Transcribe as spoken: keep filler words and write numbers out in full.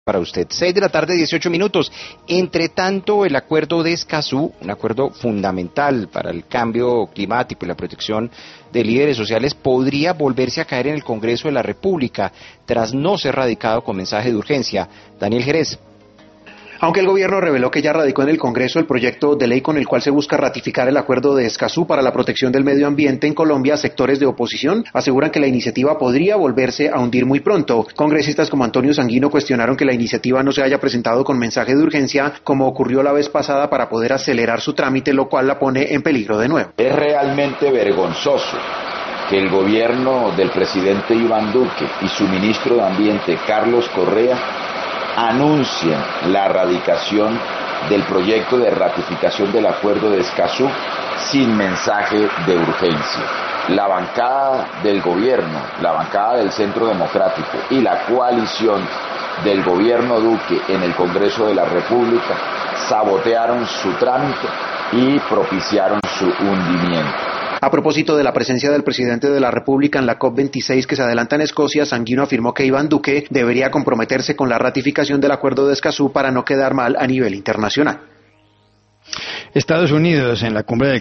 Para usted, seis de la tarde, dieciocho minutos. Entre tanto, el acuerdo de Escazú, un acuerdo fundamental para el cambio climático y la protección de líderes sociales, podría volverse a caer en el Congreso de la República, tras no ser radicado con mensaje de urgencia. Daniel Jerez. Aunque el gobierno reveló que ya radicó en el Congreso el proyecto de ley con el cual se busca ratificar el acuerdo de Escazú para la protección del medio ambiente en Colombia, sectores de oposición aseguran que la iniciativa podría volverse a hundir muy pronto. Congresistas como Antonio Sanguino cuestionaron que la iniciativa no se haya presentado con mensaje de urgencia, como ocurrió la vez pasada, para poder acelerar su trámite, lo cual la pone en peligro de nuevo. Es realmente vergonzoso que el gobierno del presidente Iván Duque y su ministro de Ambiente, Carlos Correa, anuncien la radicación del proyecto de ratificación del acuerdo de Escazú sin mensaje de urgencia. La bancada del gobierno, la bancada del Centro Democrático y la coalición del gobierno Duque en el Congreso de la República sabotearon su trámite y propiciaron su hundimiento. A propósito de la presencia del presidente de la República en la COP veintiséis que se adelanta en Escocia, Sanguino afirmó que Iván Duque debería comprometerse con la ratificación del acuerdo de Escazú para no quedar mal a nivel internacional. Estados Unidos, en la cumbre del